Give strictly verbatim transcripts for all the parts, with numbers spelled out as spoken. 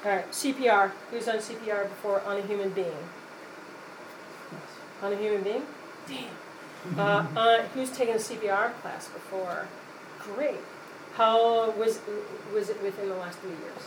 Alright, C P R. Who's done C P R before on a human being? On a human being? Damn. Uh, uh, who's taken a C P R class before? Great. How was was it within the last three years?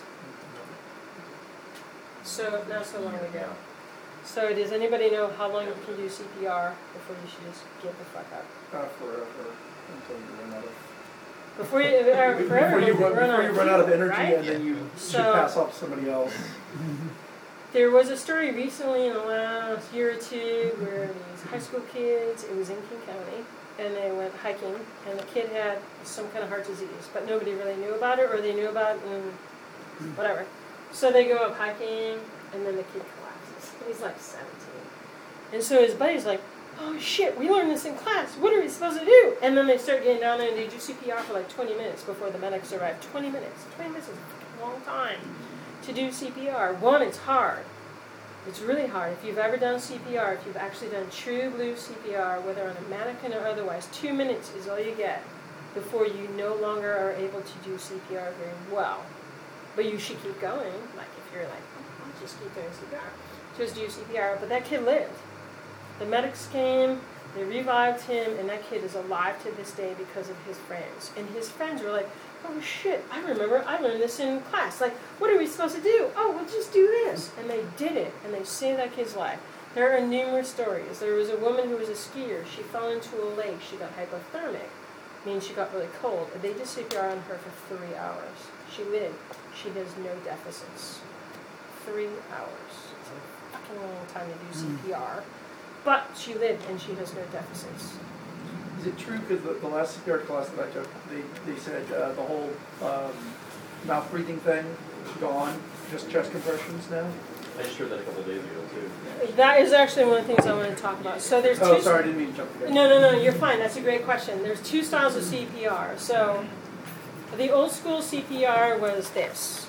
So not so long ago. So does anybody know how long you can do C P R before you should just get the fuck up? Uh, forever, until you run out of. Before you, uh, forever, before you run, run, before you run out of energy, right? and then you So, should pass off to somebody else. There was a story recently in the last year or two where these high school kids, it was in King County, and they went hiking, and the kid had some kind of heart disease, but nobody really knew about it, or they knew about it, and whatever. So they go up hiking, and then the kid collapses. He's like seventeen. And so his buddy's like, oh shit, we learned this in class. What are we supposed to do? And then they start getting down there and they do C P R for like twenty minutes before the medics arrive. twenty minutes. twenty minutes is a long time to do C P R. One, it's hard. It's really hard. If you've ever done C P R, if you've actually done true blue C P R, whether on a mannequin or otherwise, two minutes is all you get before you no longer are able to do C P R very well. But you should keep going. Like if you're like, oh, I'll just keep doing C P R. Just do C P R. But that kid lived. The medics came, they revived him, and that kid is alive to this day because of his friends. And his friends were like, oh shit, I remember, I learned this in class. Like, what are we supposed to do? Oh, we'll just do this. And they did it, and they saved that kid's life. There are numerous stories. There was a woman who was a skier. She fell into a lake. She got hypothermic, meaning she got really cold. They did C P R on her for three hours. She lived. She has no deficits. Three hours. It's a fucking long time to do C P R. But she lived, and she has no deficits. Is it true, because the, the last C P R class that I took, they, they said uh, the whole um, mouth breathing thing gone, just chest compressions now? I just heard that a couple days ago, too. That is actually one of the things I want to talk about. So there's Oh, two sorry, I didn't mean to jump again. No, no, no, you're fine. That's a great question. There's two styles of C P R. So the old school C P R was this.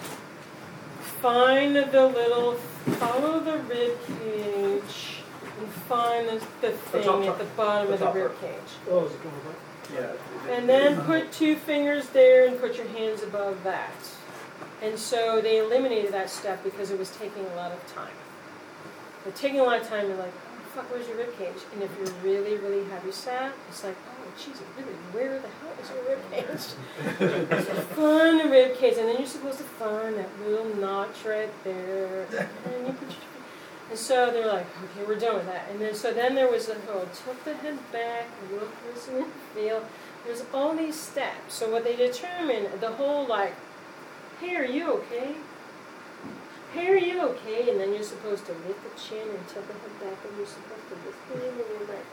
Find the little, follow the rib cage, and find the, the thing top, at the bottom the of the top rib part. cage. Oh, is it going back? Yeah. And then put two fingers there and put your hands above that. And so they eliminated that step because it was taking a lot of time. But taking a lot of time, you're like, oh, fuck, where's your rib cage? And if you're really, really heavy set, it's like, oh, Jesus, really, where the hell is your rib cage? So find the rib cage, and then you're supposed to find that little notch right there. And you put your And so they're like, okay, we're done with that. And then so then there was a whole tilt the head back, look, listen, and feel. There's all these steps. So what they determined, the whole like, hey, are you okay? Hey, are you okay? And then you're supposed to lift the chin and tilt the head back, and you're supposed to lift it, and you're like,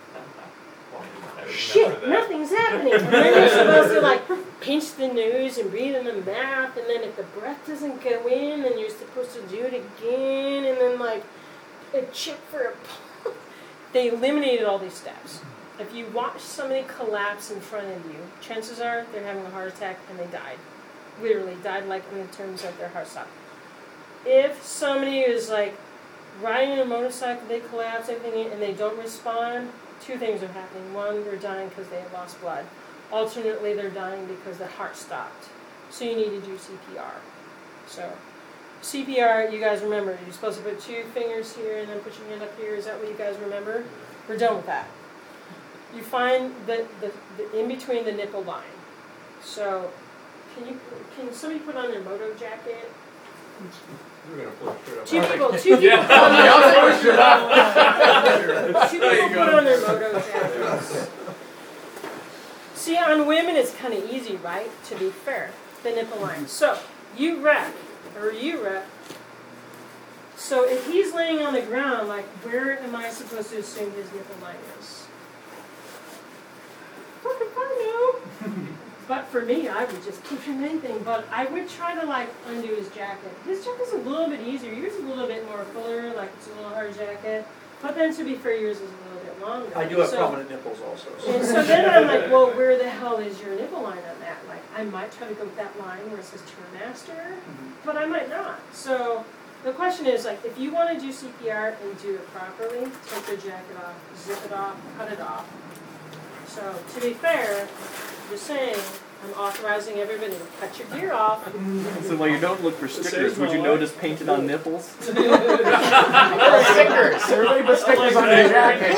shit, nothing's happening. And then you're supposed to like pinch the nose and breathe in the mouth, and then if the breath doesn't go in, then you're supposed to do it again, and then like, a chip for a pump. They eliminated all these steps. If you watch somebody collapse in front of you, chances are they're having a heart attack and they died. Literally died, like in terms of their heart stopped. If somebody is like riding a motorcycle, they collapse, everything, and they don't respond, two things are happening. One, they're dying because they have lost blood. Alternately, they're dying because their heart stopped. So you need to do C P R. So C P R, you guys remember, you're supposed to put two fingers here and then put your hand up here. Is that what you guys remember? We're done with that. You find the, the, the in between the nipple line. So, can you can somebody put on their moto jacket? We're gonna pull it Two straight people, up. two people put on their Yeah. two people put on their moto jackets. See, on women it's kind of easy, right? To be fair, the nipple line. So, you rep. Or you rep. So if he's laying on the ground, like, where am I supposed to assume his nipple line is? Fucking I know. But for me, I would just keep him anything. But I would try to like undo his jacket. His jacket's a little bit easier. Yours is a little bit more fuller, like it's a little hard jacket. But then to be fair, yours is a little bit longer. I do have so, prominent nipples also. So. And so then I'm like, well, where the hell is your nipple line on that? Like, I might try to go with that line where it says tour master, Mm-hmm. but I might not. So the question is, like, if you want to do C P R and do it properly, take the jacket off, zip it off, cut it off. So to be fair, just saying, I'm authorizing everybody to cut your gear off. So while you don't look for stickers, would you notice painted on nipples? Stickers. Everybody put stickers on their jacket.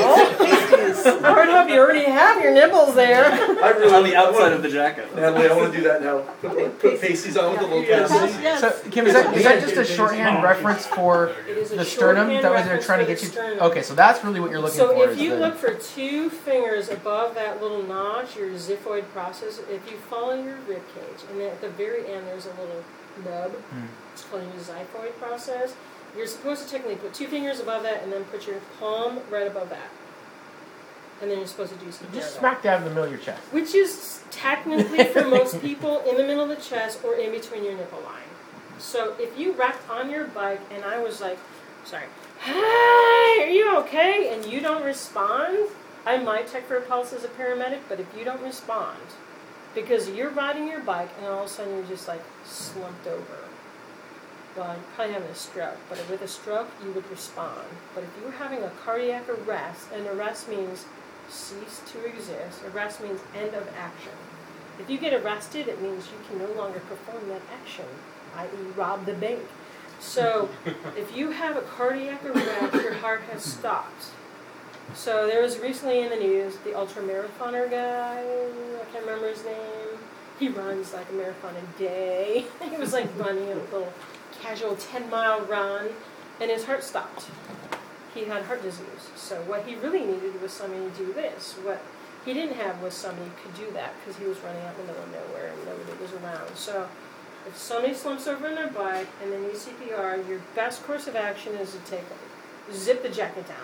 I would hope you already have your nipples there. I really On the outside of the jacket. Natalie, I want to do that now. Put, put pasties on with the little Yes. pasties. Yes. So, Kim, is that, is that just a shorthand reference for It is a the sternum shorthand that was they're reference trying to for get the you? sternum. Okay, so that's really what you're looking So for. if is you the, look for two fingers above that little notch, your xiphoid process, if you follow your rib cage, and then at the very end there's a little nub, Hmm. it's called your xiphoid process, you're supposed to technically put two fingers above that and then put your palm right above that. And then you're supposed to do some just there. smack down in the middle of your chest. Which is technically for most people in the middle of the chest or in between your nipple line. So if you wrecked on your bike and I was like, sorry, hey, are you okay? And you don't respond, I might check for a pulse as a paramedic, but if you don't respond, because you're riding your bike and all of a sudden you're just like slumped over. Well, you're probably having a stroke, but with a stroke you would respond. But if you were having a cardiac arrest, and arrest means cease to exist, arrest means end of action. If you get arrested, it means you can no longer perform that action, that is rob the bank. So if you have a cardiac arrest, your heart has stopped. So there was recently in the news, the ultra marathoner guy, I can't remember his name, he runs like a marathon a day. He was like running a little casual ten mile run, and his heart stopped. He had heart disease. So what he really needed was somebody to do this. What he didn't have was somebody who could do that because he was running out in the middle of nowhere and nobody was around. So if somebody slumps over on their bike and they need C P R, your best course of action is to take zip the jacket down.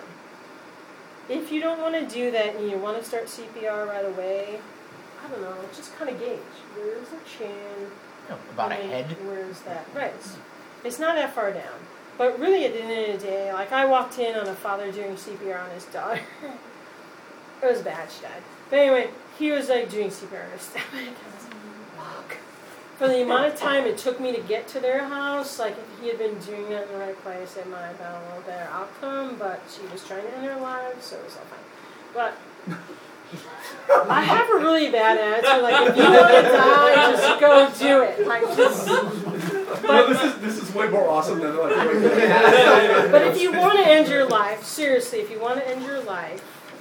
If you don't want to do that and you want to start C P R right away, I don't know, just kind of gauge. Where's the chin? No, about a And head. Where's that? Right. It's, it's not that far down. But really, at the end of the day, like I walked in on a father doing C P R on his daughter. It was bad, she died. But anyway, he was like doing C P R on her stomach. I was like, fuck. For the amount of time it took me to get to their house, like if he had been doing that in the right place, it might have been a little better outcome. But she was trying to end her life, so it was all fine. But I have a really bad attitude. Like if you want to die, just go do it. Like just. No, this is this is way more awesome than like. But if you want to end your life, seriously, if you want to end your life,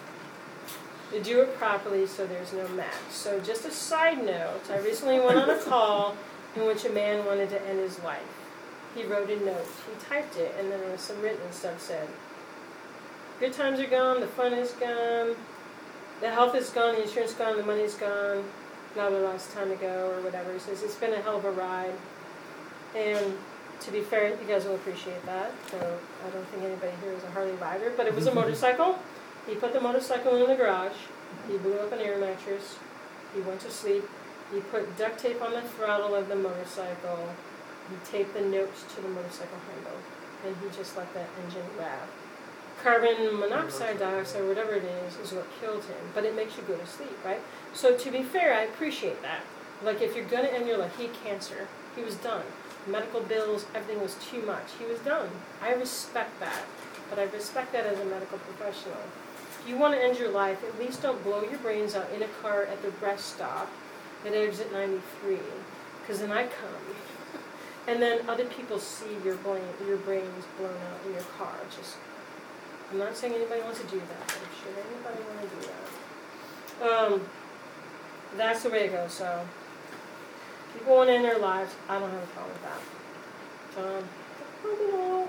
you do it properly so there's no match. So just a side note, I recently went on a call in which a man wanted to end his life. He wrote a note, he typed it, and then there was some written stuff said, good times are gone, the fun is gone, the health is gone, the insurance is gone, the money's gone, now the last time to go, or whatever. He says, it's been a hell of a ride. And to be fair, you guys will appreciate that. So I don't think anybody here is a Harley rider, but it was a motorcycle. He put the motorcycle in the garage. He blew up an air mattress. He went to sleep. He put duct tape on the throttle of the motorcycle. He taped the notes to the motorcycle handle. And he just let that engine rev. Carbon monoxide, dioxide, whatever it is, is what killed him. But it makes you go to sleep, right? So to be fair, I appreciate that. Like if you're going to end your life, he had cancer. He was done. Medical bills, everything was too much. He was done. I respect that. But I respect that as a medical professional. If you want to end your life, at least don't blow your brains out in a car at the rest stop at exit ninety-three. Because then I come. And then other people see your brain, your brains blown out in your car. Just, I'm not saying anybody wants to do that, but should anybody want to do that? Um, that's the way it goes. So, people want to end their lives. I don't have a problem with that. Um, you know,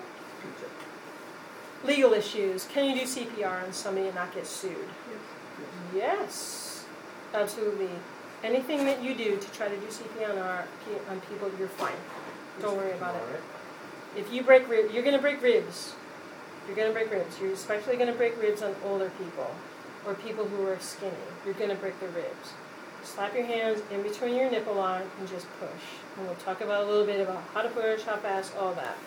legal issues. Can you do C P R on somebody and not get sued? Yes, absolutely. Anything that you do to try to do C P R on, on people, you're fine. Don't worry about it. If you break ribs, you're going to break ribs. You're going to break ribs. You're especially going to break ribs on older people or people who are skinny. You're going to break their ribs. Slap your hands in between your nipple line and just push. And we'll talk about a little bit about how to push, how fast, all that.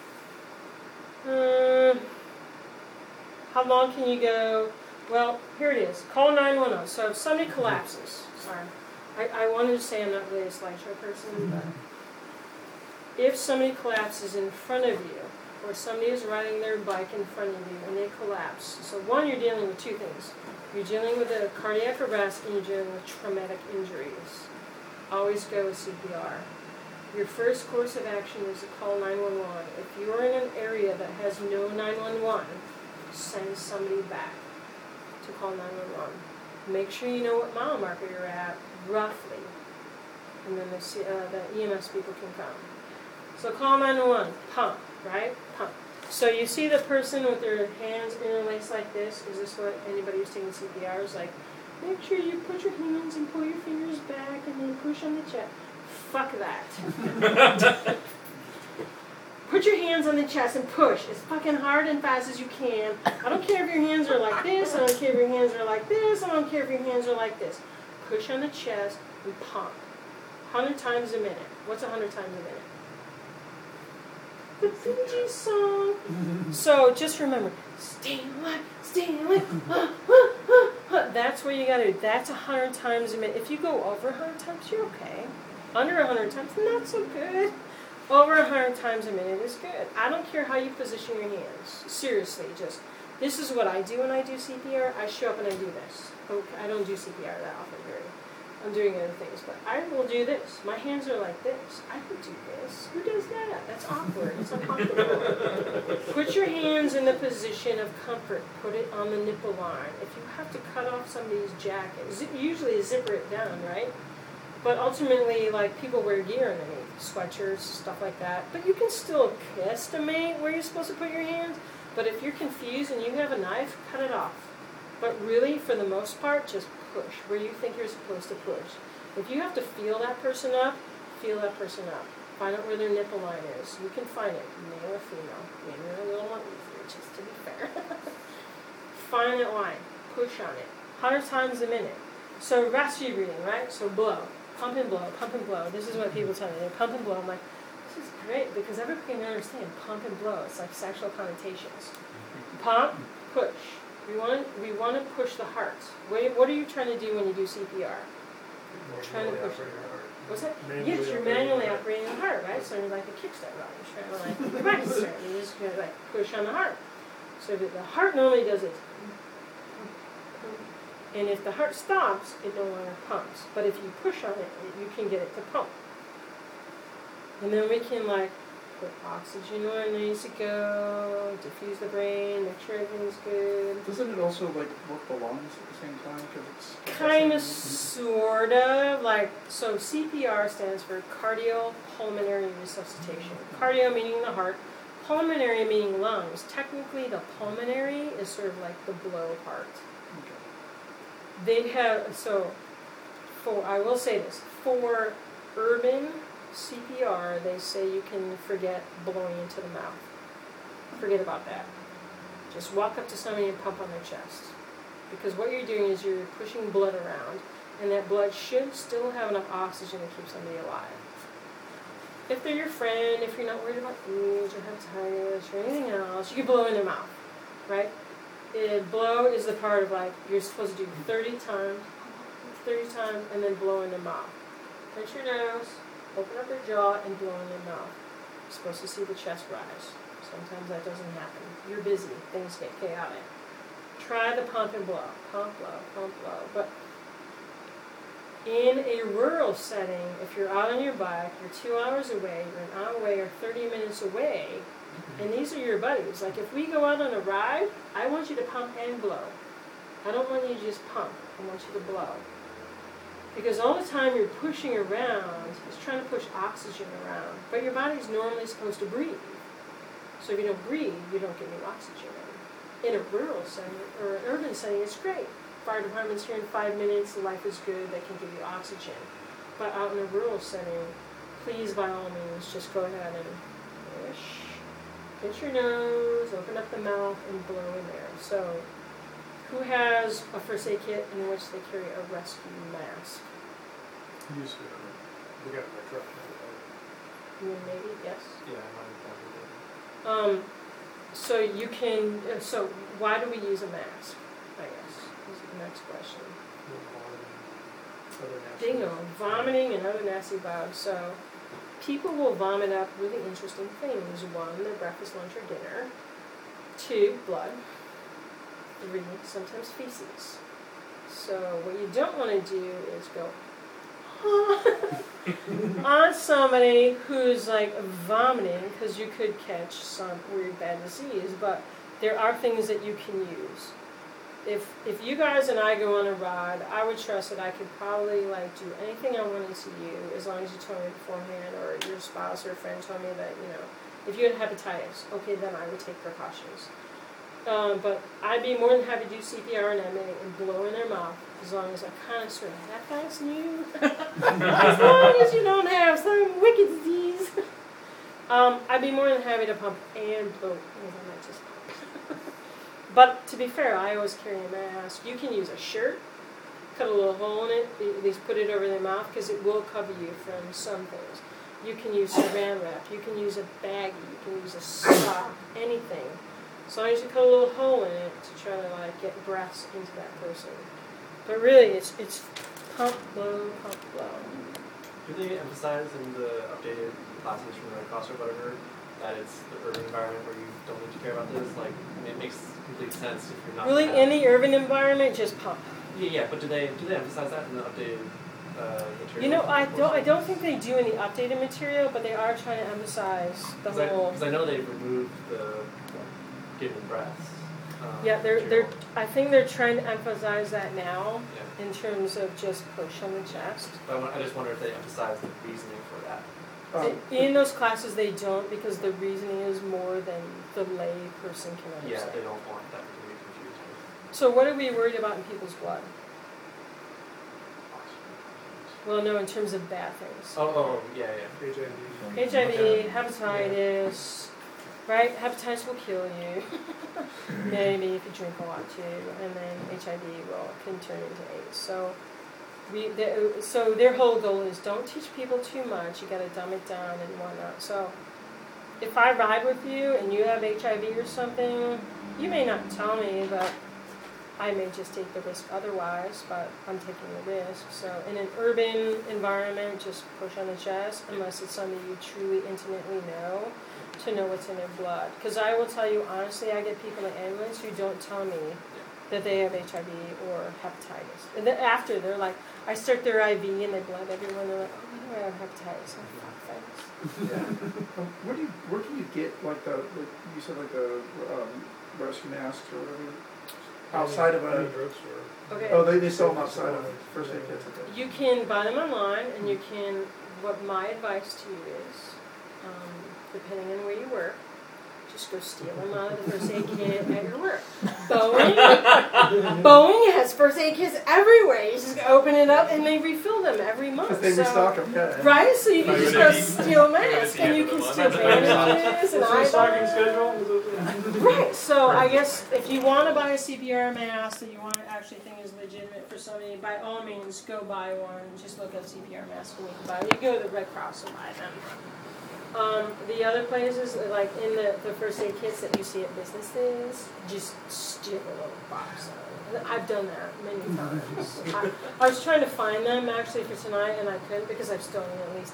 Um, how long can you go? Well, here it is. Call nine one one. So if somebody collapses, sorry, I, I wanted to say I'm not really a slideshow person, but if somebody collapses in front of you, or somebody is riding their bike in front of you and they collapse, so one, you're dealing with two things. You're dealing with a cardiac arrest and you're dealing with traumatic injuries. always go with C P R. Your first course of action is to call nine one one. If you're in an area that has no nine one one, send somebody back to call nine one one. Make sure you know what mile marker you're at, roughly, and then the, C- uh, the E M S people can come. So call nine one one, pump, right? Pump. So you see the person with their hands interlaced like this. Is this what anybody who's taking C P R is like? Make sure you put your hands and pull your fingers back and then push on the chest. Fuck that. Put your hands on the chest and push as fucking hard and fast as you can. I don't care if your hands are like this. I don't care if your hands are like this. I don't care if your hands are like this. Push on the chest and pump. one hundred times a minute. What's one hundred times a minute? The Bee Gees song. So just remember, stay alive, stay alive. Ah, ah, ah, ah. That's what you gotta do. That's a hundred times a minute. If you go over a hundred times, you're okay. Under a hundred times, not so good. Over a hundred times a minute is good. I don't care how you position your hands. Seriously, just this is what I do when I do C P R. I show up and I do this. Okay, I don't do C P R that often, very. I'm doing other things, but I will do this. My hands are like this. I could do this. Who does that? That's awkward. It's uncomfortable. Put your hands in the position of comfort. Put it on the nipple line. If you have to cut off somebody's jacket, zip, usually zipper it down, right? But ultimately, like, people wear gear underneath, sweatshirts, stuff like that. But you can still estimate where you're supposed to put your hands. But if you're confused and you have a knife, cut it off. But really, for the most part, just push where you think you're supposed to push. If you have to feel that person up, feel that person up. Find out where their nipple line is. You can find it, male or female. Maybe a little more easier, just to be fair. Find that line. Push on it. one hundred times a minute. So rescue breathing, right? So blow. Pump and blow. Pump and blow. This is what people tell me. They pump and blow. I'm like, this is great because everybody can understand pump and blow. It's like sexual connotations. Pump, push. We want to, we want to push the heart. What, what are you trying to do when you do C P R? Trying to push. What's that? Yes, you're manually operating the heart, right? So you're like a kickstart rod. You're trying to like practice it. You just gonna like push on the heart. So that the heart normally does it. And if the heart stops, it no longer pumps. But if you push on it, you can get it to pump. And then we can like put oxygen where it needs to go, diffuse the brain, make sure everything's good. Doesn't it also like work the lungs at the same time? Cause it's Kind of, sort of, like, so C P R stands for cardiopulmonary resuscitation. Cardio meaning the heart, pulmonary meaning lungs. Technically the pulmonary is sort of like the blow part. Okay. They have, so, for, I will say this, for urban C P R, they say you can forget blowing into the mouth. Forget about that. Just walk up to somebody and pump on their chest. Because what you're doing is you're pushing blood around, and that blood should still have enough oxygen to keep somebody alive. If they're your friend, if you're not worried about AIDS or hepatitis or anything else, you can blow in their mouth, right? It, blow is the part of like, you're supposed to do thirty times, thirty times, and then blow in their mouth. Pinch your nose, open up their jaw, and blow in their mouth. You're supposed to see the chest rise. Sometimes that doesn't happen. You're busy. Things get chaotic. Try the pump and blow. Pump, blow, pump, blow. But in a rural setting, if you're out on your bike, you're two hours away, you're an hour away, or thirty minutes away, and these are your buddies. Like if we go out on a ride, I want you to pump and blow. I don't want you to just pump. I want you to blow. Because all the time you're pushing around, it's trying to push oxygen around. But your body's normally supposed to breathe. So if you don't breathe, you don't get any oxygen in. In a rural setting or an urban setting, it's great. Fire department's here in five minutes, life is good, they can give you oxygen. But out in a rural setting, please by all means just go ahead and push. Pinch your nose, open up the mouth, and blow in there. So, who has a first aid kit in which they carry a rescue mask? Used to. We got my truck. You and maybe, yes? Yeah, I'm Um, so you can, uh, so why do we use a mask, I guess, is the next question. Bingo, vomiting and other nasty vibes. So people will vomit up really interesting things. One, their breakfast, lunch, or dinner. Two, blood. Three, sometimes feces. So what you don't want to do is go on somebody who's like vomiting, because you could catch some weird bad disease, but there are things that you can use. If if you guys and I go on a ride, I would trust that I could probably like do anything I wanted to you as long as you told me beforehand, or your spouse or friend told me that, you know, if you had hepatitis, okay, then I would take precautions. Um, but I'd be more than happy to do C P R on them and blow in their mouth, as long as I kind of sort of half-ass you. As long as you don't have some wicked disease. Um, I'd be more than happy to pump and blow. Well, I might just pump. But to be fair, I always carry a mask. You can use a shirt, cut a little hole in it, at least put it over their mouth, because it will cover you from some things. You can use saran wrap. You can use a baggie. You can use a sock. Anything. As long as you cut a little hole in it to try to like get breaths into that person. But really, it's it's pump, blow, pump, blow. Do they emphasize in the updated classes from the Red Cross or whatever that it's the urban environment where you don't need to care about this? Like, I mean, it makes complete sense if you're not. Really, gonna- any urban environment, just pump. Yeah, yeah, but do they do they emphasize that in the updated uh, material? You know, I don't I don't think they do in the updated material, but they are trying to emphasize the Because I, whole. 'cause I know they've removed the giving breaths. Um, Yeah, they're they're. material. I think they're trying to emphasize that now Yeah. in terms of just push on the chest. But I, want, I just wonder if they emphasize the reasoning for that. Um, In those classes, they don't, because the reasoning is more than the lay person can Yeah, understand. they don't want that to be confused with. So what are we worried about in people's blood? Well, no, in terms of bad things. Oh, oh, yeah, yeah. H I V. H I V, Okay. hepatitis, right? Hepatitis will kill you. Maybe if you drink a lot too, and then H I V will can turn into AIDS. So we, the, so their whole goal is don't teach people too much. You got to dumb it down and whatnot. So if I ride with you and you have H I V or something, you may not tell me, but I may just take the risk otherwise, but I'm taking the risk. So in an urban environment, just push on the chest, unless it's somebody you truly intimately know, to know what's in their blood. Because I will tell you, honestly, I get people in the ambulance who don't tell me that they have H I V or hepatitis. And then after, they're like, I start their I V and they blood everyone, they're like, oh, I have hepatitis. I'm like, fuck, thanks. Yeah. Um, where do you, where can you get like the, the you said like the um, rescue masks or whatever outside of Any a? drugstore. Okay. Oh, they, they sell them outside of first aid kits. Okay. You can buy them online, and you can, what my advice to you is, um, depending on where you work, just go steal them out of the first aid kit at your work. Boeing, Boeing has first aid kits everywhere. You just open it up, and they refill them every month. Because they so, restock them, yeah. Right? So you can Oh, just you're go gonna be- steal a gonna mask, be and you the can one. steal bandages and eye bags. Right, so I guess if you want to buy a C P R mask that you want to actually think is legitimate for somebody, by all means, go buy one. Just look up C P R masks and you can buy it. You can go to the Red Cross and buy them. Um, the other places, like in the, the first aid kits that you see at businesses, just steal a little box of them. I've done that many times. I, I was trying to find them actually for tonight, and I couldn't because I've stolen at least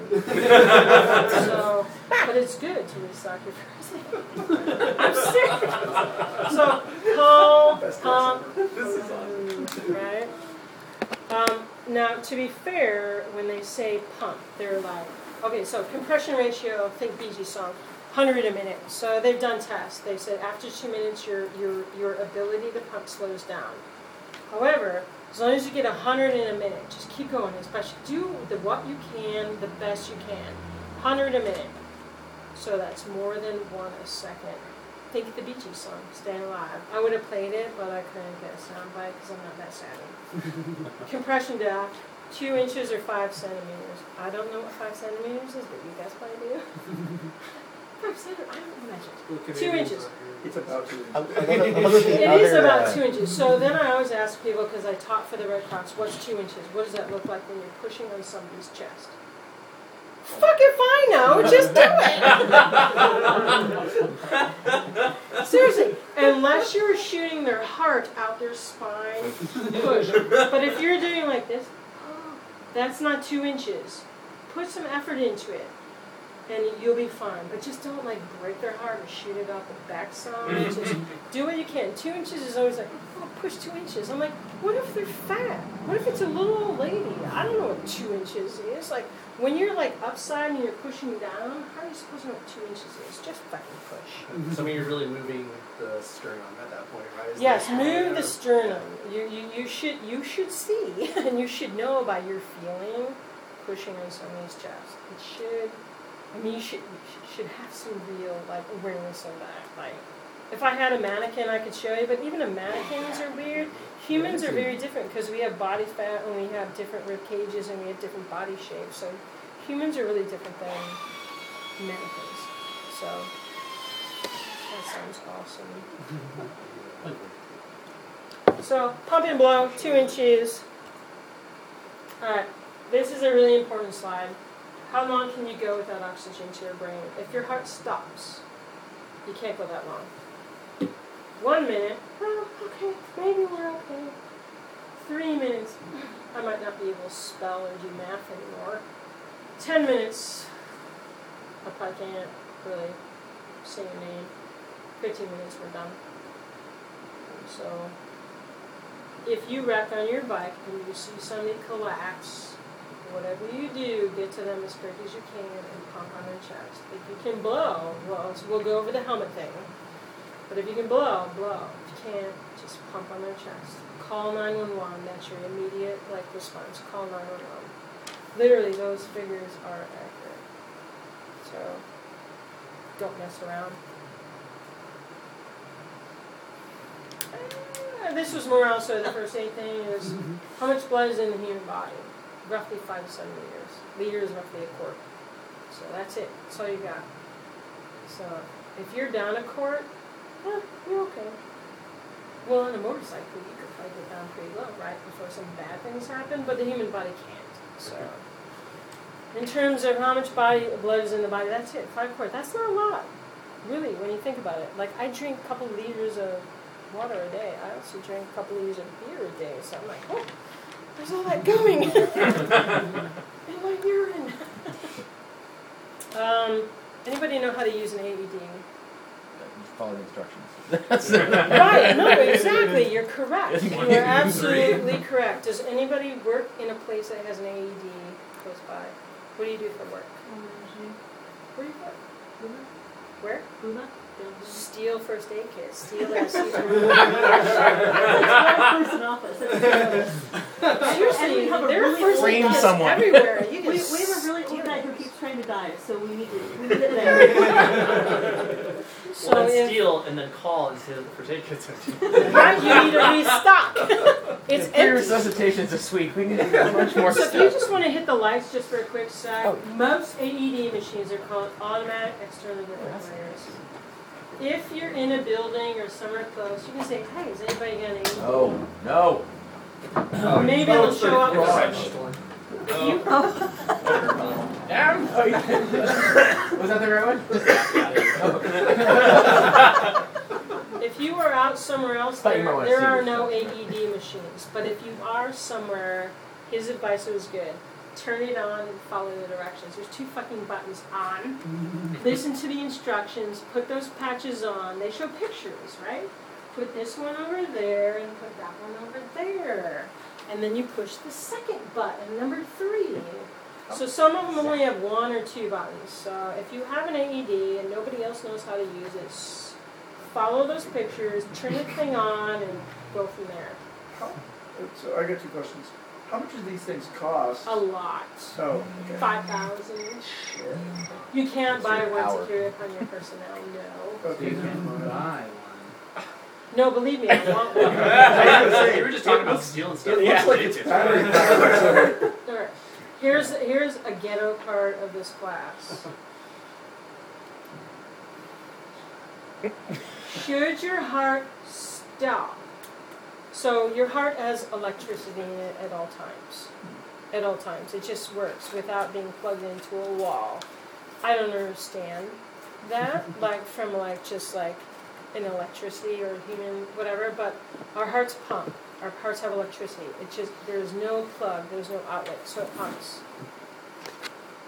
ten. So, but it's good to restock your first aid. I'm serious. So call, Best pump, This is awesome. right? Um, now, to be fair, when they say pump, they're like, okay, so compression ratio, think B G song, one hundred a minute. So they've done tests. They said after two minutes, your your your ability to pump slows down. However, as long as you get one hundred in a minute, just keep going. Especially do the what you can, the best you can. one hundred a minute. So that's more than one a second. Think of the Bee Gees song, Staying Alive. I would have played it, but I couldn't get a sound bite because I'm not that savvy. Compression depth, two inches or five centimeters. I don't know what five centimeters is, but you guys probably do. Five centimeters? I don't measure. Two inches. It's about to. Another, another thing, It is other, about uh, two inches. So then I always ask people, because I taught for the Red Cross, what's two inches? What does that look like when you're pushing on somebody's chest? Fuck if I know, just do it! Seriously, unless you're shooting their heart out their spine, push. But if you're doing like this, that's not two inches. Put some effort into it. and you'll be fine. But just don't like break their heart or shoot it out the backside. Just do what you can. Two inches is always like, oh, push two inches. I'm like, what if they're fat? What if it's a little old lady? I don't know what two inches is. Like when you're like upside and you're pushing down, how are you supposed to know what two inches is? Just fucking push. So I mean, you're really moving the sternum at that point, right? Is Yes, that- move the sternum. You, you you should you should see and you should know by your feeling pushing on somebody's chest. It should. I mean, you should you should have some real like awareness of that. Like, if I had a mannequin, I could show you. But even the mannequins are weird. Humans are very different because we have body fat and we have different rib cages and we have different body shapes. So humans are really different than mannequins. So that sounds awesome. So pump and blow, two inches. All right, this is a really important slide. How long can you go without oxygen to your brain? If your heart stops, you can't go that long. One minute, well, okay, maybe we're okay. Three minutes, I might not be able to spell or do math anymore. Ten minutes, I probably can't really say your name. Fifteen minutes, we're done. So, if you wreck on your bike and you see somebody collapse, whatever you do, get to them as quick as you can and pump on their chest. If you can blow, well, we'll go over the helmet thing. But if you can blow, blow. If you can't, just pump on their chest. Call nine one one. That's your immediate like response. Call nine one one. Literally, those figures are accurate. So don't mess around. Uh, this was more also the first aid thing is how much blood is in the human body. Roughly five to seven liters. Liter is roughly a quart. So that's it. That's all you got. So if you're down a quart, eh, you're okay. Well, on a motorcycle, you could probably get down pretty low, right, before some bad things happen, but the human body can't. So in terms of how much body blood is in the body, that's it. Five quart. That's not a lot, really, when you think about it. Like I drink a couple liters of water a day. I also drink a couple liters of beer a day. So I'm like, oh. There's all that going in my urine. um, anybody know how to use an A E D? Follow the instructions. Right, no, exactly. You're correct. You are absolutely correct. Does anybody work in a place that has an A E D close by? What do you do for work? Where do you work? Where? Steal first aid kit. Steal that person office. Seriously, And we have a there are really first aid Frame kits someone. everywhere. You We, can we have a really steal old guy it. who keeps trying to dive, so we need to we need it there. So well, then if, steal and then call and say that the first aid kit's empty. right, you need to restock. It's Three empty. resuscitations this week. We need to get a bunch more So if stuff. you just want to hit the lights just for a quick sec, Oh. most A E D machines are called automatic external defibrillators. If you're in a building or somewhere close, you can say, hey, is anybody got an A E D? Oh, no. Or maybe it'll show up. You, Down. Oh, yeah. Was that the right one? if you are out somewhere else, Thought you there, might wanna there see are this no one. A E D machines. But if you are somewhere, his advice was good. Turn it on and follow the directions. There's two fucking buttons on. Listen to the instructions. Put those patches on. They show pictures, right? Put this one over there and put that one over there. And then you push the second button, number three. So some of them only have one or two buttons. So if you have an A E D and nobody else knows how to use it, s- follow those pictures, turn the thing on, and go from there. How, so I got two questions. How much do these things cost? A lot. Oh, okay. Five thousand. Shit. You can't So buy your one hour. security upon your personnel, no. Okay. buy No, believe me, I want one. I was gonna say, you were just talking about stealing stuff. It looks like it's battery powered. All right. Here's here's a ghetto part of this class. Should your heart stop? So your heart has electricity in it at all times. At all times. It just works without being plugged into a wall. I don't understand that, like from like just like an electricity or human whatever, but our hearts pump. Our hearts have electricity. It just there's no plug, there's no outlet, so it pumps.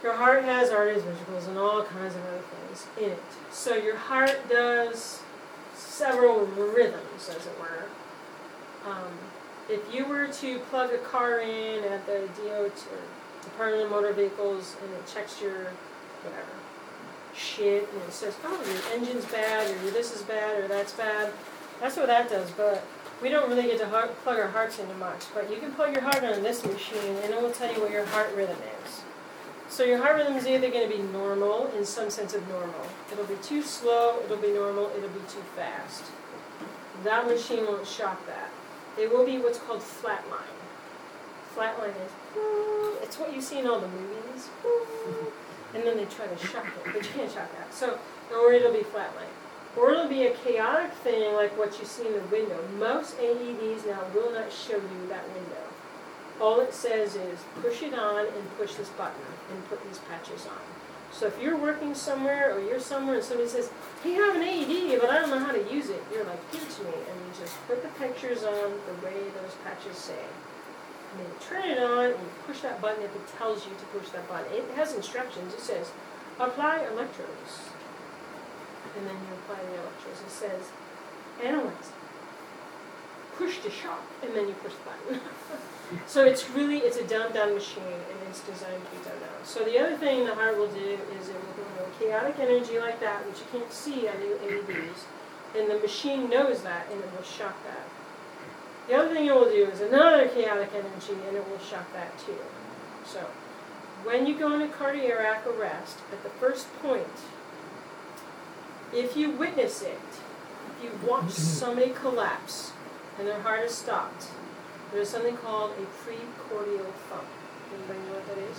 Your heart has arteries, ventricles, and all kinds of other things in it. So your heart does several rhythms, as it were. Um, if you were to plug a car in at the D O T, or Department of Motor Vehicles, and it checks your whatever shit, and it says, oh, your engine's bad, or your this is bad, or that's bad, that's what that does. But we don't really get to heart, plug our hearts into much. But you can plug your heart into this machine, and it will tell you what your heart rhythm is. So your heart rhythm is either going to be normal, in some sense of normal. It'll be too slow, it'll be normal, it'll be too fast. That machine won't shock that. It will be what's called flatline. Flatline is, it's what you see in all the movies. And then they try to shock it, but you can't shock that. So, or it'll be flatline. Or it'll be a chaotic thing like what you see in the window. Most A E Ds now will not show you that window. All it says is push it on and push this button and put these patches on. So if you're working somewhere or you're somewhere and somebody says, hey, you have an A E D, but I don't know how to use it, you're like, give it to me. And you just put the pictures on the way those patches say. And then you turn it on and you push that button if it tells you to push that button. It has instructions. It says, apply electrodes. And then you apply the electrodes. It says, analyze. Push to shock. And then you push the button. So it's really, it's a dumbed-down machine, and it's designed to be dumbed down. So the other thing the heart will do is it will go chaotic energy like that, which you can't see on the A E Ds, and the machine knows that, and it will shock that. The other thing it will do is another chaotic energy, and it will shock that too. So when you go into cardiac arrest, at the first point, if you witness it, if you watch somebody collapse, and their heart is stopped, there's something called a precordial thump. Anybody know what that is?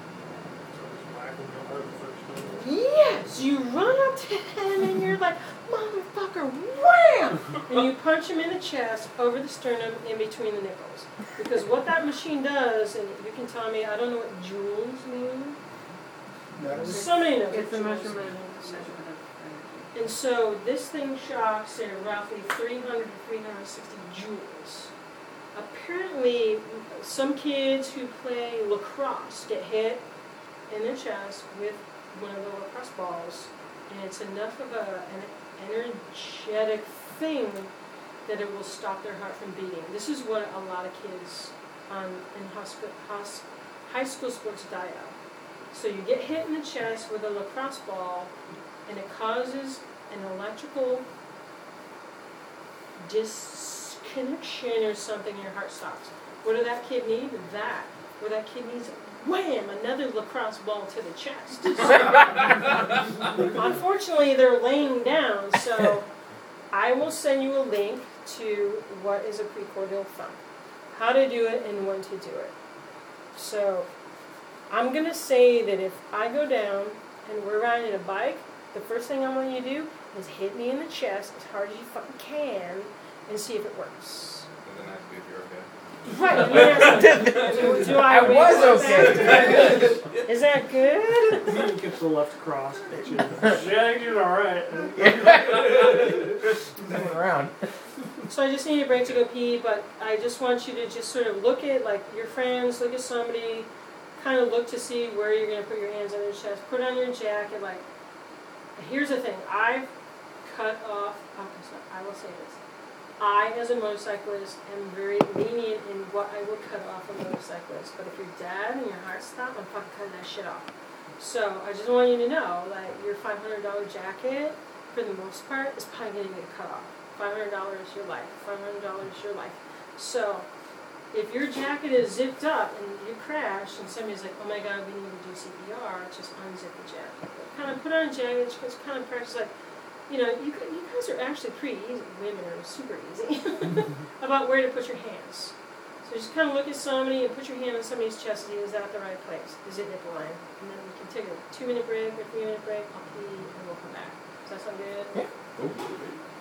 Yes! You run up to him and you're like, motherfucker, wham! And you punch him in the chest, over the sternum, in between the nipples. Because what that machine does, and you can tell me, I don't know what joules mean. Somebody knows It's what a joules measurement mean. of measurement of And so this thing shocks at roughly three hundred to three hundred sixty joules. Apparently, some kids who play lacrosse get hit in the chest with one of the lacrosse balls, and it's enough of a, an energetic thing that it will stop their heart from beating. This is what a lot of kids um, in hospi- hos- high school sports die of. So you get hit in the chest with a lacrosse ball, and it causes an electrical disconnection or something, and your heart stops. What did that kid need? That. What that kid needs, wham, another lacrosse ball to the chest. Unfortunately, they're laying down, so I will send you a link to what is a precordial thump, how to do it, and when to do it. So I'm going to say that if I go down and we're riding a bike, the first thing I want you to do is hit me in the chest as hard as you fucking can and see if it works. And then ask you if you're okay. Right. Yes. Do, do I, I was okay. Is that good? You get the left cross. Yeah, you did all right. Moving around. So I just need a break to go pee, but I just want you to just sort of look at like your friends, look at somebody, kind of look to see where you're going to put your hands on your chest, put on your jacket. Like, here's the thing, I've cut off. Okay, so I will say this. I, as a motorcyclist, am very lenient in what I will cut off a motorcyclist. But if you're dead and your heart stopped, I'm fucking cutting that shit off. So I just want you to know that your five hundred dollars jacket, for the most part, is probably going to get cut off. five hundred dollars your life. five hundred dollars your life. So if your jacket is zipped up and you crash and somebody's like, oh my god, we need to do C P R, just unzip the jacket. Kind of put on a jacket, just kind of practice like, you know, you, you guys are actually pretty easy. Women are super easy about where to put your hands. So just kind of look at somebody and put your hand on somebody's chest and see, is that the right place? Is it nipple line? And then we can take a two minute break or three minute break, I'll pee, and we'll come back. Does that sound good? Yeah.